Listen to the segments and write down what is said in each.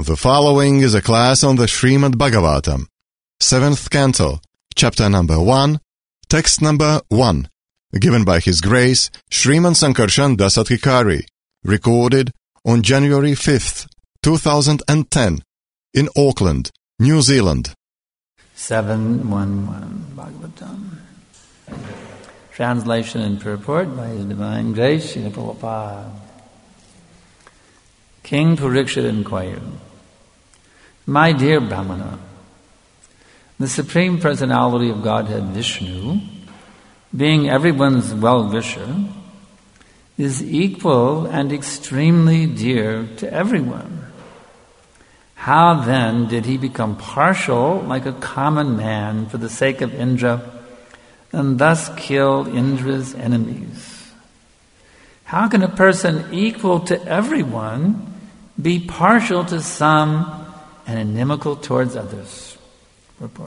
The following is a class on the Srimad Bhagavatam, 7th Canto, Chapter number 1, Text number 1, given by His Grace Sriman Sankarshan Dasatkikari, recorded on January 5th, 2010, in Auckland, New Zealand. 711 Bhagavatam. Translation and purport by His Divine Grace, Srila Prabhupada. King Parikshit inquired, "My dear Brahmana, the Supreme Personality of Godhead Vishnu, being everyone's well-wisher, is equal and extremely dear to everyone. How then did he become partial like a common man for the sake of Indra and thus kill Indra's enemies? How can a person equal to everyone be partial to some and inimical towards others?" Report.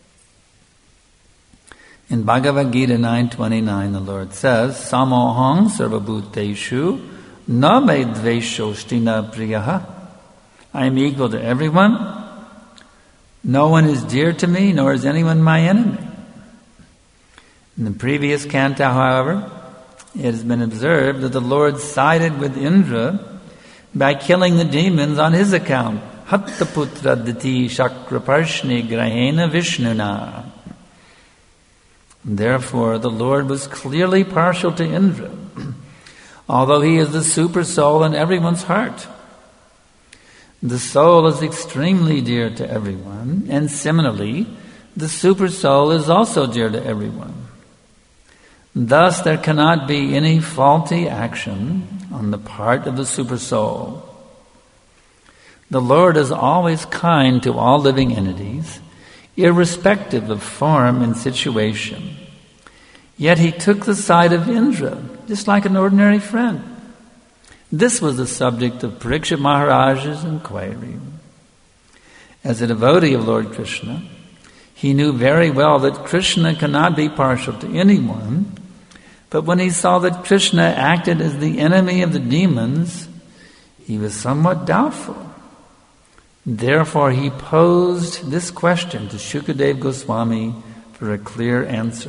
In Bhagavad Gita 9:29, the Lord says, "Samoham sarvabhuteshu na me dveshosti na priyaha." I am equal to everyone. No one is dear to me, nor is anyone my enemy. In the previous canto, however, it has been observed that the Lord sided with Indra by killing the demons on his account. Hattaputra diti shakraparshni grahena vishnuna. Therefore, the Lord was clearly partial to Indra, although he is the super soul in everyone's heart. The soul is extremely dear to everyone, and similarly, the super soul is also dear to everyone. Thus, there cannot be any faulty action on the part of the super soul. The Lord is always kind to all living entities, irrespective of form and situation. Yet he took the side of Indra, just like an ordinary friend. This was the subject of Parikshit Maharaj's inquiry. As a devotee of Lord Krishna, he knew very well that Krishna cannot be partial to anyone, but when he saw that Krishna acted as the enemy of the demons, he was somewhat doubtful. Therefore, he posed this question to Shukadeva Goswami for a clear answer.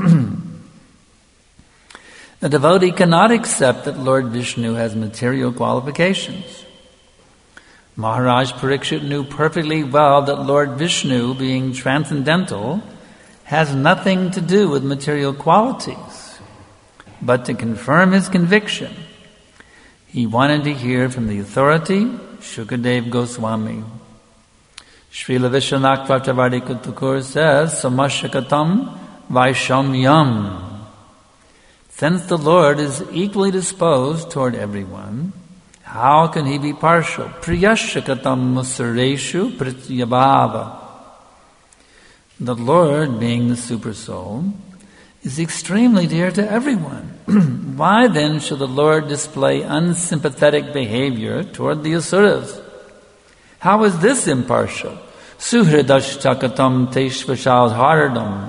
A devotee cannot accept that Lord Vishnu has material qualifications. Maharaj Parikshit knew perfectly well that Lord Vishnu, being transcendental, has nothing to do with material qualities. But to confirm his conviction, he wanted to hear from the authority, Shukadeva Goswami. Srila Vishwanath Chakravarti Thakur says, "Samashakatam Vaishamyam." Since the Lord is equally disposed toward everyone, how can he be partial? Priyashakatam musareshu prityabhava. The Lord, being the super soul, is extremely dear to everyone. Why then should the Lord display unsympathetic behavior toward the asuras? How is this impartial? Suhridashchakatam teshvashadharadam.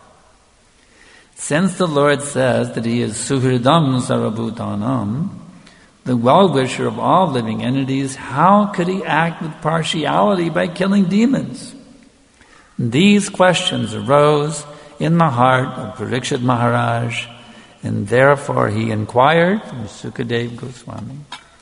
Since the Lord says that He is Suhridam Sarvabhutanam, the well-wisher of all living entities, how could He act with partiality by killing demons? These questions arose in the heart of Parikshit Maharaj, and therefore he inquired from Shukadeva Goswami.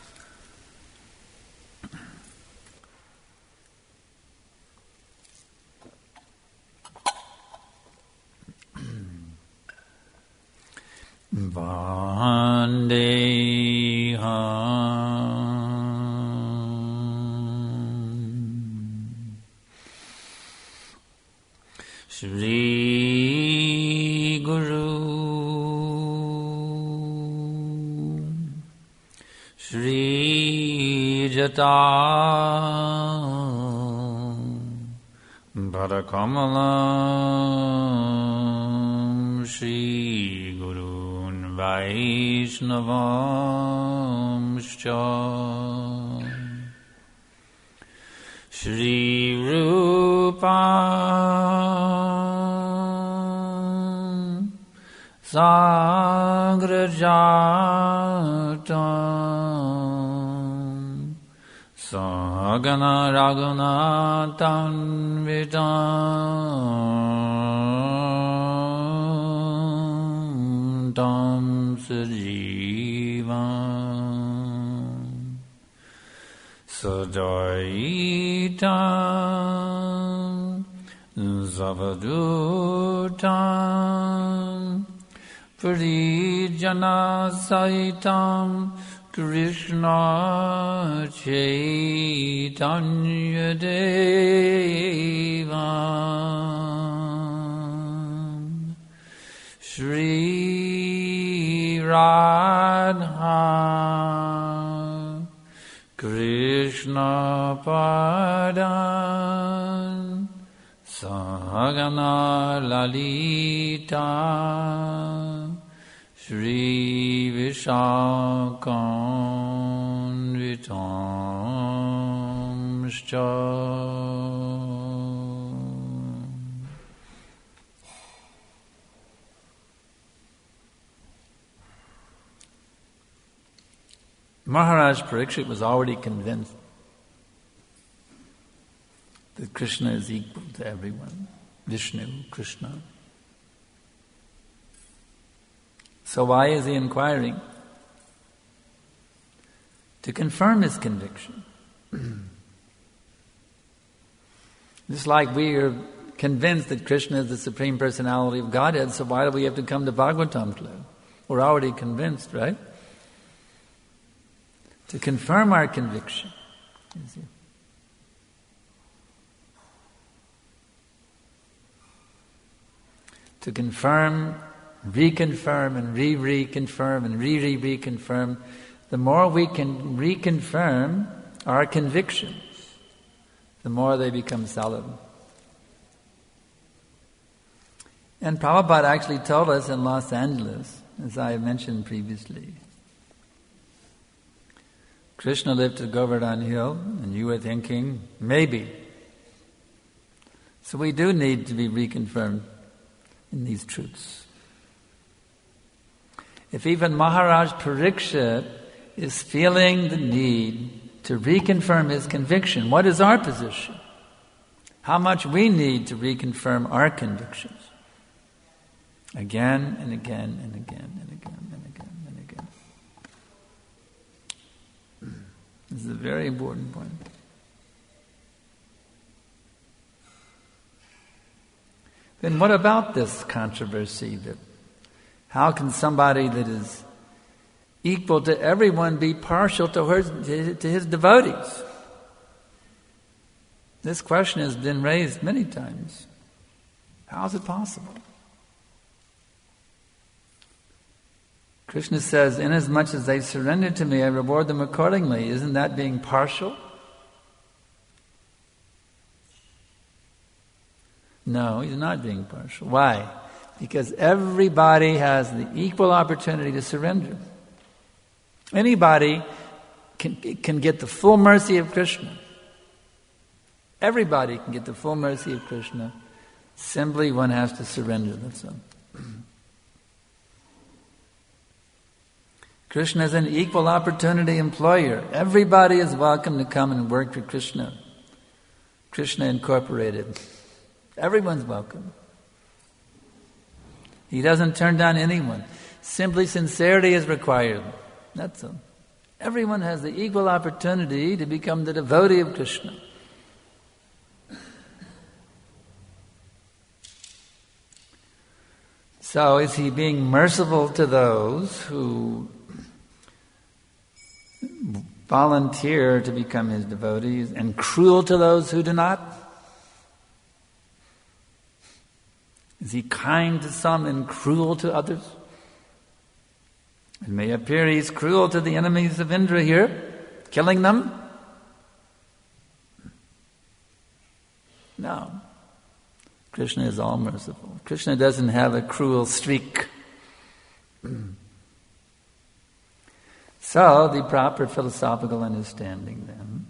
Vandeham Shri Guru Shri Jata Bharakamalam Shri Gurun Vaishnavamscha Shri Rupa Sagrajatam Sam Sagana Raghunathan Vitam Tam Sajivam Sadaitam Zavadutam Parijana Saitam Krishna Chaitanya Devam Shri Radha Krishna Padan Sahagana Lalita Shri Vishakanvitamscha. Maharaj Parikshit was already convinced that Krishna is equal to everyone. Vishnu, Krishna. So why is he inquiring? To confirm his conviction. Just like we are convinced that Krishna is the Supreme Personality of Godhead, so why do we have to come to Bhagavatam Club? We're already convinced, right? To confirm our conviction. To confirm, reconfirm, and re-reconfirm, and re-reconfirm. The more we can reconfirm our convictions, the more they become solid. And Prabhupada actually told us in Los Angeles, as I mentioned previously, Krishna lived at Govardhan Hill, and you were thinking, maybe. So we do need to be reconfirmed in these truths. If even Maharaj Parikshit is feeling the need to reconfirm his conviction, what is our position? How much we need to reconfirm our convictions? Again and again and again and again and again and again. This is a very important point. Then what about this controversy that how can somebody that is equal to everyone be partial to his devotees? This question has been raised many times. How is it possible? Krishna says, inasmuch as they surrender to me, I reward them accordingly. Isn't that being partial? No, he's not being partial. Why? Because everybody has the equal opportunity to surrender. Anybody can get the full mercy of Krishna. Everybody can get the full mercy of Krishna. Simply one has to surrender, that's all. Krishna is an equal opportunity employer. Everybody is welcome to come and work for Krishna. Krishna Incorporated. Everyone's welcome. He doesn't turn down anyone. Simply sincerity is required. That's all. Everyone has the equal opportunity to become the devotee of Krishna. So is he being merciful to those who volunteer to become his devotees and cruel to those who do not? Is he kind to some and cruel to others? It may appear he's cruel to the enemies of Indra here, killing them. No. Krishna is all merciful. Krishna doesn't have a cruel streak. So, the proper philosophical understanding then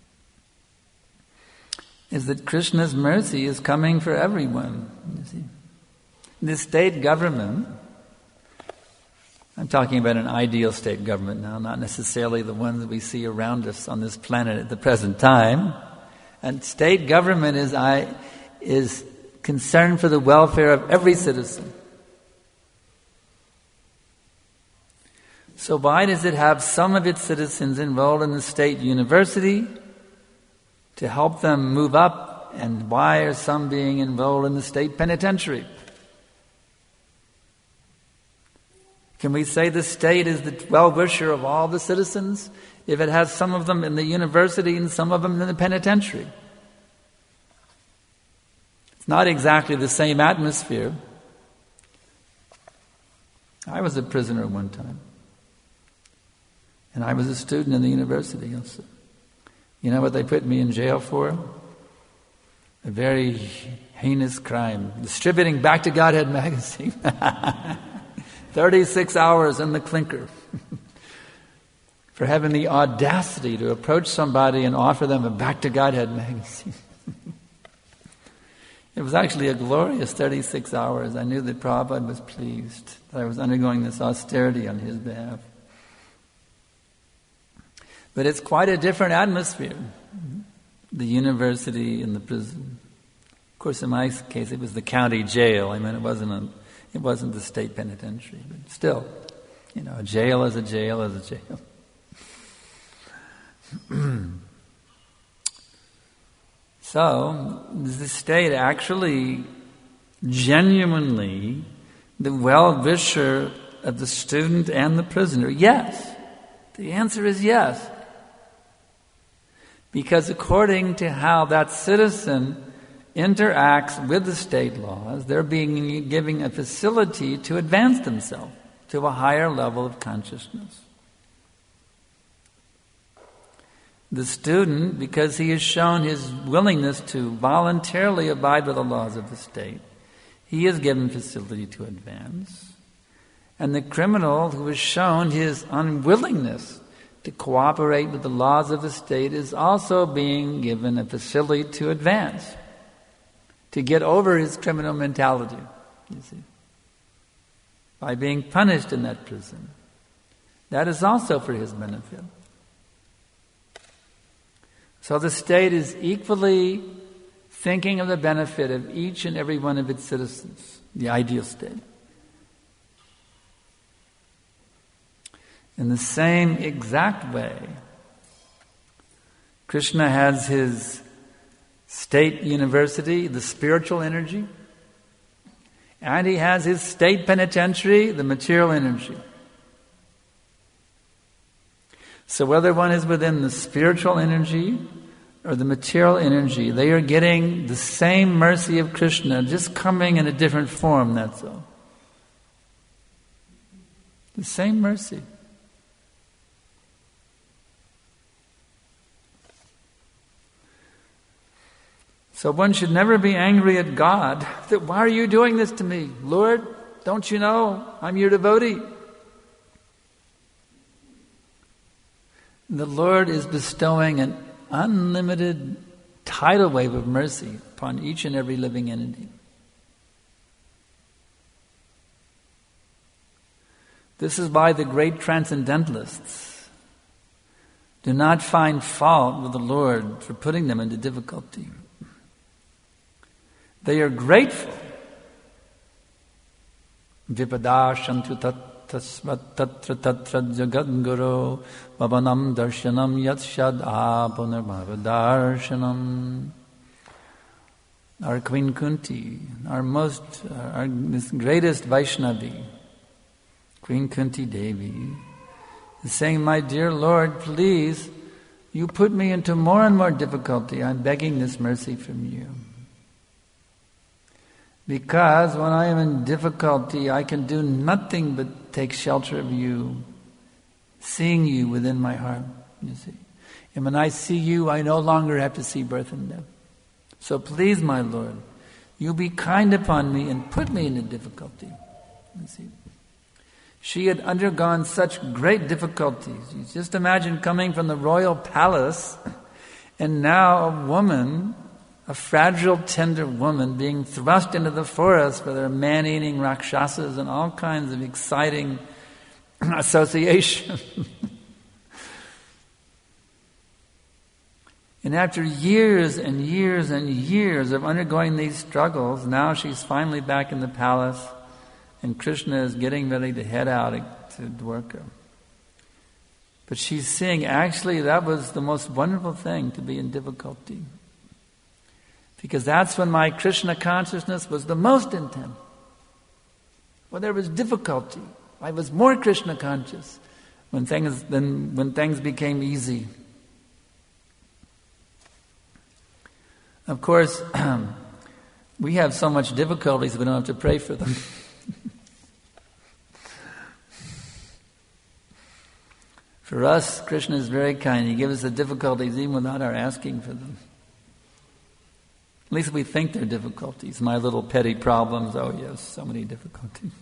is that Krishna's mercy is coming for everyone. You see, the state government, I'm talking about an ideal state government now, not necessarily the ones that we see around us on this planet at the present time. And state government is concerned for the welfare of every citizen. So why does it have some of its citizens enrolled in the state university to help them move up, and why are some being enrolled in the state penitentiary? Can we say the state is the well-wisher of all the citizens if it has some of them in the university and some of them in the penitentiary? It's not exactly the same atmosphere. I was a prisoner one time. And I was a student in the university also. You know what they put me in jail for? A very heinous crime. Distributing Back to Godhead magazine. 36 hours in the clinker. For having the audacity to approach somebody and offer them a Back to Godhead magazine. It was actually a glorious 36 hours. I knew that Prabhupada was pleased that I was undergoing this austerity on his behalf. But it's quite a different atmosphere, the university and the prison. Of course, in my case, it was the county jail. I mean, it wasn't the state penitentiary, but still, a jail is a jail is a jail. So, is the state actually genuinely the well-wisher of the student and the prisoner? Yes. The answer is yes. Because according to how that citizen interacts with the state laws, they're being given a facility to advance themselves to a higher level of consciousness. The student, because he has shown his willingness to voluntarily abide by the laws of the state, he is given facility to advance. And the criminal who has shown his unwillingness to cooperate with the laws of the state is also being given a facility to advance, to get over his criminal mentality, you see, by being punished in that prison. That is also for his benefit. So the state is equally thinking of the benefit of each and every one of its citizens, the ideal state. In the same exact way, Krishna has his state university, the spiritual energy, and he has his state penitentiary, the material energy. So whether one is within the spiritual energy or the material energy, they are getting the same mercy of Krishna, just coming in a different form, that's all. The same mercy. So one should never be angry at God that, why are you doing this to me? Lord, don't you know I'm your devotee? The Lord is bestowing an unlimited tidal wave of mercy upon each and every living entity. This is why the great transcendentalists do not find fault with the Lord for putting them into difficulty. They are grateful. Vipadashantu tasmat tatra tatra jagadguru vavanam darshanam yatshad apunarmavadarshanam. Our Queen Kunti, our this greatest Vaishnavi, Queen Kunti Devi, is saying, my dear Lord, please, you put me into more and more difficulty. I'm begging this mercy from you. Because when I am in difficulty, I can do nothing but take shelter of you, seeing you within my heart, you see. And when I see you, I no longer have to see birth and death. So please, my Lord, you be kind upon me and put me into difficulty, you see. She had undergone such great difficulties. You just imagine coming from the royal palace, and now a woman, a fragile, tender woman, being thrust into the forest where there are man-eating rakshasas and all kinds of exciting association. And after years and years and years of undergoing these struggles, now she's finally back in the palace, and Krishna is getting ready to head out to Dwarka. But she's seeing, actually, that was the most wonderful thing, to be in difficulty. Because that's when my Krishna consciousness was the most intense. When there was difficulty, I was more Krishna conscious when things became easy. Of course, we have so much difficulties we don't have to pray for them. For us, Krishna is very kind. He gives us the difficulties even without our asking for them. At least we think they're difficulties. My little petty problems, oh yes, so many difficulties.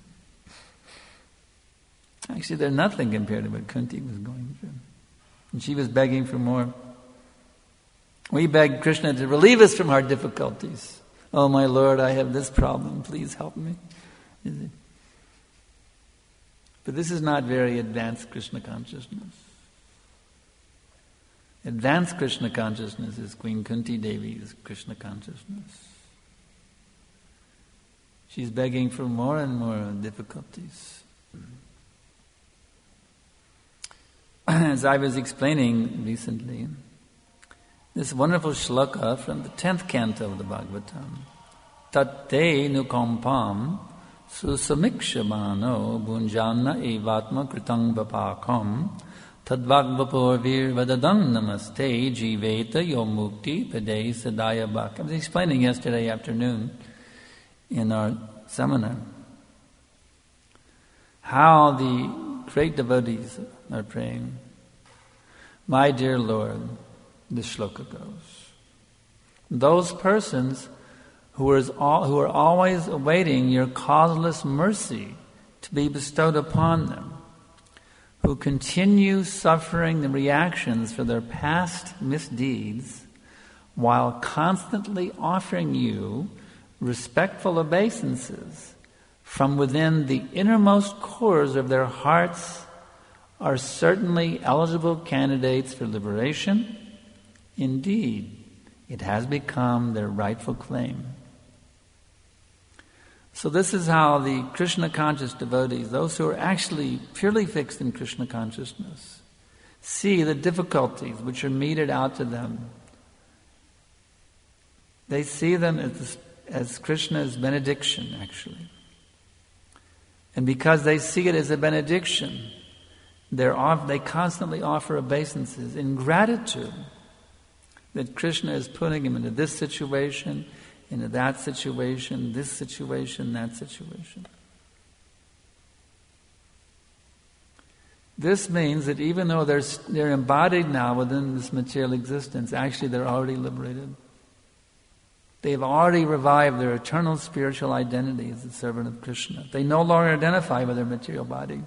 Actually, they're nothing compared to what Kunti was going through. And she was begging for more. We beg Krishna to relieve us from our difficulties. Oh my Lord, I have this problem, please help me. But this is not very advanced Krishna consciousness. Advanced Krishna consciousness is Queen Kunti Devi's Krishna consciousness. She's begging for more and more difficulties. As I was explaining recently, this wonderful shloka from the 10th canto of the Bhagavatam, Tatte nukampam susamikshamano bunjana evatma kritang vapakam tadvagvapurvir vadadang namaste jiveta yomukti pade sadaya bhak. I was explaining yesterday afternoon in our seminar how the great devotees are praying, my dear Lord. The shloka goes, those persons who are always awaiting your causeless mercy to be bestowed upon them, who continue suffering the reactions for their past misdeeds while constantly offering you respectful obeisances from within the innermost cores of their hearts, are certainly eligible candidates for liberation. Indeed, it has become their rightful claim. So this is how the Krishna conscious devotees, those who are actually purely fixed in Krishna consciousness, see the difficulties which are meted out to them. They see them as Krishna's benediction, actually. And because they see it as a benediction, they constantly offer obeisances in gratitude that Krishna is putting him into this situation, into that situation, this situation, that situation. This means that even though they're embodied now within this material existence, actually they're already liberated. They've already revived their eternal spiritual identity as the servant of Krishna. They no longer identify with their material body.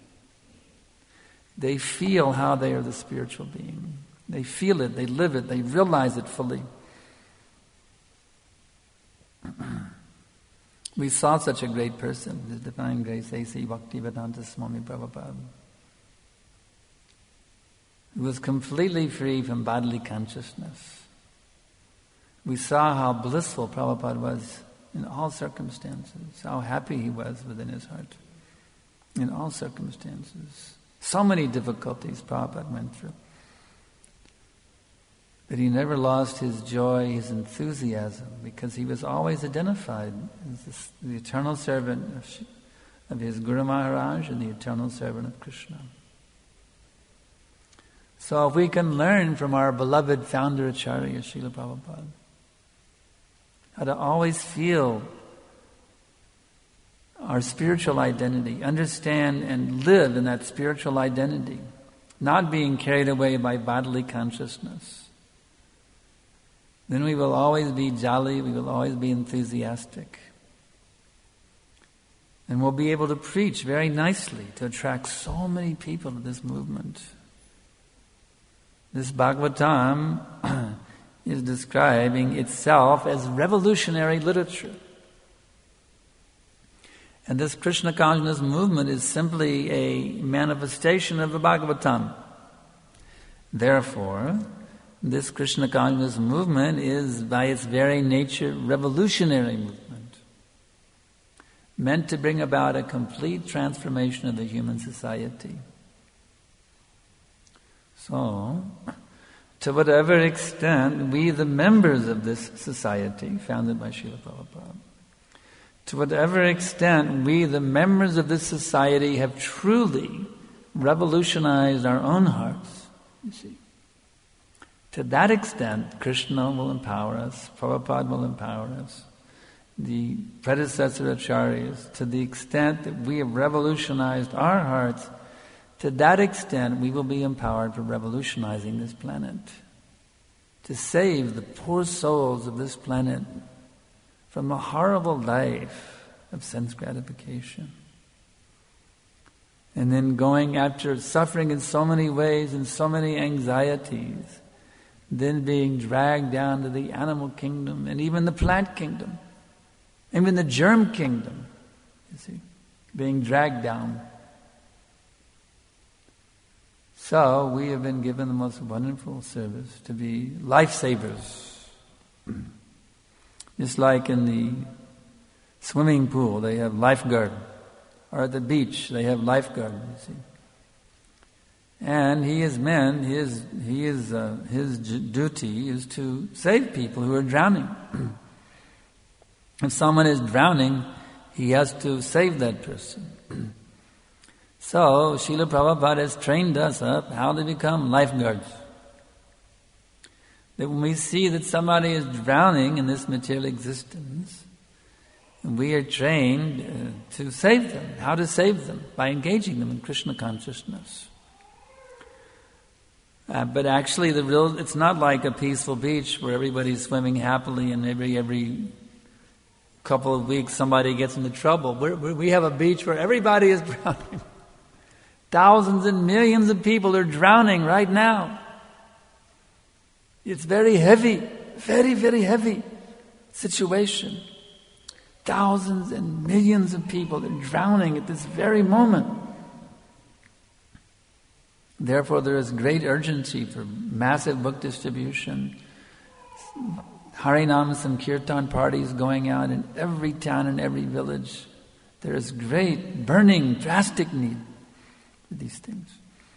They feel how they are the spiritual being. They feel it, they live it, they realize it fully. We saw such a great person, His Divine Grace A.C. Bhaktivedanta Swami Prabhupada, who was completely free from bodily consciousness. We saw how blissful Prabhupada was in all circumstances, how happy he was within his heart in all circumstances. So many difficulties Prabhupada went through. But he never lost his joy, his enthusiasm, because he was always identified as the eternal servant of his Guru Maharaj and the eternal servant of Krishna. So if we can learn from our beloved founder Acharya Srila Prabhupada how to always feel our spiritual identity, understand and live in that spiritual identity, not being carried away by bodily consciousness, then we will always be jolly, we will always be enthusiastic. And we'll be able to preach very nicely to attract so many people to this movement. This Bhagavatam is describing itself as revolutionary literature. And this Krishna consciousness movement is simply a manifestation of the Bhagavatam. Therefore, this Krishna consciousness movement is by its very nature revolutionary movement, meant to bring about a complete transformation of the human society. So, to whatever extent we, the members of this society, founded by Srila Prabhupada, to whatever extent we, the members of this society, have truly revolutionized our own hearts, you see, to that extent, Krishna will empower us, Prabhupada will empower us, the predecessor acharyas, to the extent that we have revolutionized our hearts, to that extent we will be empowered for revolutionizing this planet, to save the poor souls of this planet from a horrible life of sense gratification. And then going after suffering in so many ways and so many anxieties, then being dragged down to the animal kingdom and even the plant kingdom, even the germ kingdom, you see, being dragged down. So we have been given the most wonderful service to be lifesavers. Just like in the swimming pool, they have lifeguard, or at the beach, they have lifeguard, you see. And his duty is to save people who are drowning. If someone is drowning, he has to save that person. So, Srila Prabhupada has trained us up how to become lifeguards. That when we see that somebody is drowning in this material existence, we are trained to save them. How to save them? By engaging them in Krishna consciousness. But actually, it's not like a peaceful beach where everybody's swimming happily and every couple of weeks somebody gets into trouble. We have a beach where everybody is drowning. Thousands and millions of people are drowning right now. It's very heavy, very, very heavy situation. Thousands and millions of people are drowning at this very moment. Therefore, there is great urgency for massive book distribution. Harinam Sankirtan parties going out in every town and every village. There is great, burning, drastic need for these things.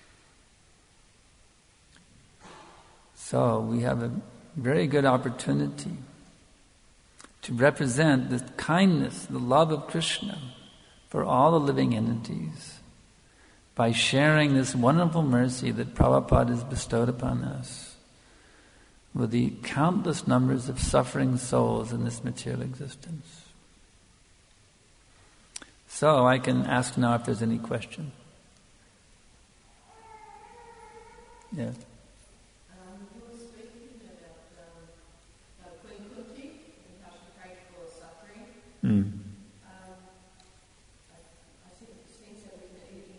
So we have a very good opportunity to represent the kindness, the love of Krishna for all the living entities by sharing this wonderful mercy that Prabhupada has bestowed upon us with the countless numbers of suffering souls in this material existence. So I can ask now if there's any question. Yes. You were speaking about Queen Kunti and how she prayed for suffering. I think it seems that when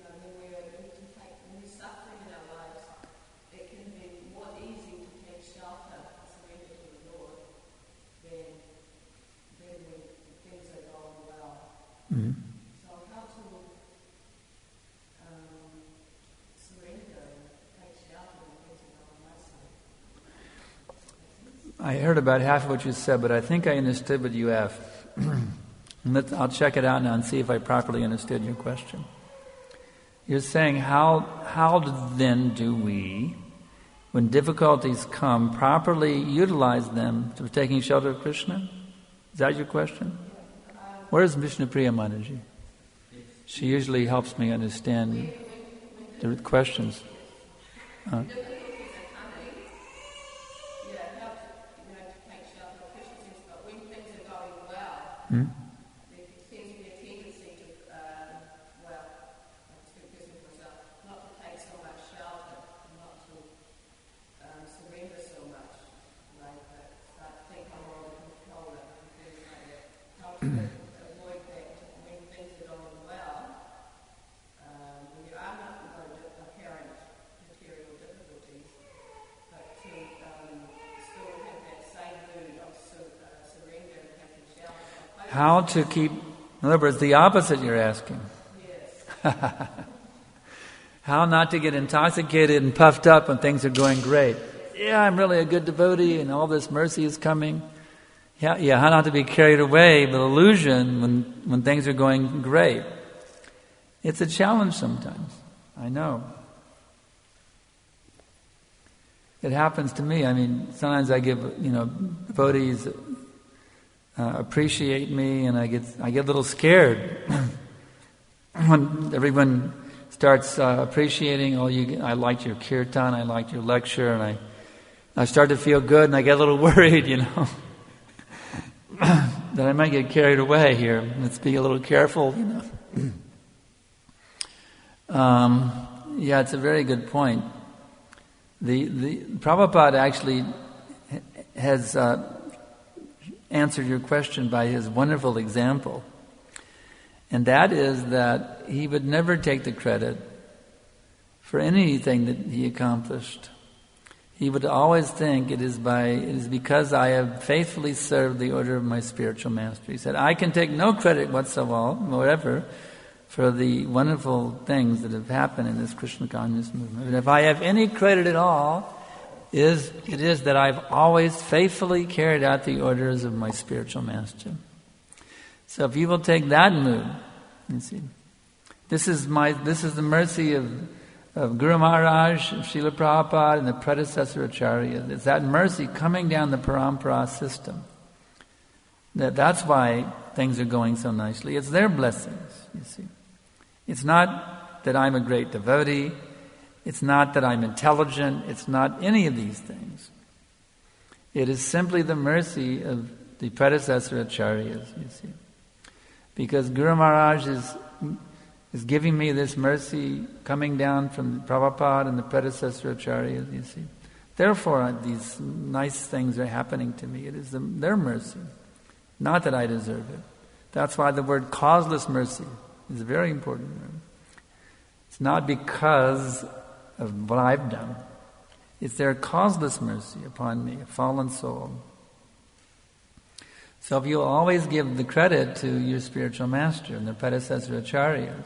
we're suffering in our lives, it can be more easy to take shelter and surrender to the Lord than when things are going well. So how to surrender and take shelter when things are going well? I heard about half of what you said, but I think I understood what you asked. I'll check it out now and see if I properly understood your question. You're saying how then do we, when difficulties come, properly utilize them for taking shelter of Krishna? Is that your question? Where's Vishnupriya Mataji? She usually helps me understand the questions. There seems to be a tendency to, speak for myself, not to take so much shelter, not to surrender so much, like start to think I'm more in control of things like that. How to avoid that when things are going well, when you are not going to apparent material difficulties, but to still have that same mood of surrender and taking shelter. In other words, the opposite you're asking. Yes. How not to get intoxicated and puffed up when things are going great. Yeah, I'm really a good devotee and all this mercy is coming. Yeah, how not to be carried away with illusion when things are going great. It's a challenge sometimes. I know. It happens to me. I mean, sometimes I give, devotees appreciate me, and I get a little scared when everyone starts appreciating. I liked your kirtan, I liked your lecture, and I start to feel good, and I get a little worried, that I might get carried away here. Let's be a little careful, Yeah, it's a very good point. The Prabhupada actually has answered your question by his wonderful example. And that is that he would never take the credit for anything that he accomplished. He would always think it is because I have faithfully served the order of my spiritual master. He said, I can take no credit whatsoever for the wonderful things that have happened in this Krishna consciousness movement. And if I have any credit at all, it is that I've always faithfully carried out the orders of my spiritual master. So if you will take that mood, you see, this is the mercy of Guru Maharaj, of Srila Prabhupada, and the predecessor acharyas. It's that mercy coming down the parampara system. That's why things are going so nicely. It's their blessings, you see. It's not that I'm a great devotee. It's not that I'm intelligent. It's not any of these things. It is simply the mercy of the predecessor acharyas, you see. Because Guru Maharaj is giving me this mercy coming down from Prabhupada and the predecessor acharyas, you see. Therefore, these nice things are happening to me. It is their mercy, not that I deserve it. That's why the word causeless mercy is a very important word. It's not because of what I've done. It's their causeless mercy upon me, a fallen soul. So if you always give the credit to your spiritual master and the predecessor acharyas,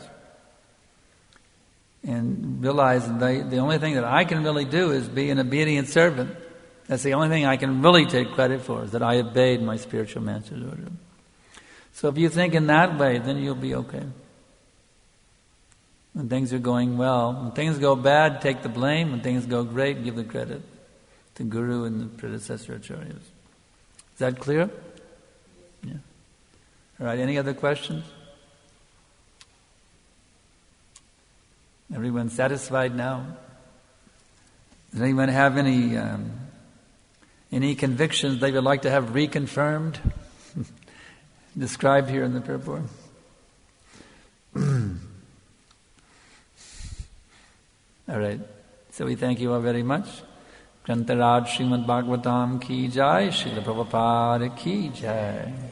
and realize that the only thing that I can really do is be an obedient servant. That's the only thing I can really take credit for, is that I obeyed my spiritual master's order. So if you think in that way, then you'll be okay. When things are going well. When things go bad, take the blame. When things go great, give the credit to Guru and the predecessor acharyas. Is that clear? Yeah. All right, any other questions? Everyone satisfied now? Does anyone have any convictions they would like to have reconfirmed? Described here in the purport? All right. So we thank you all very much. Grantaraj Srimad Bhagavatam ki jai, Srila Prabhupada ki jai.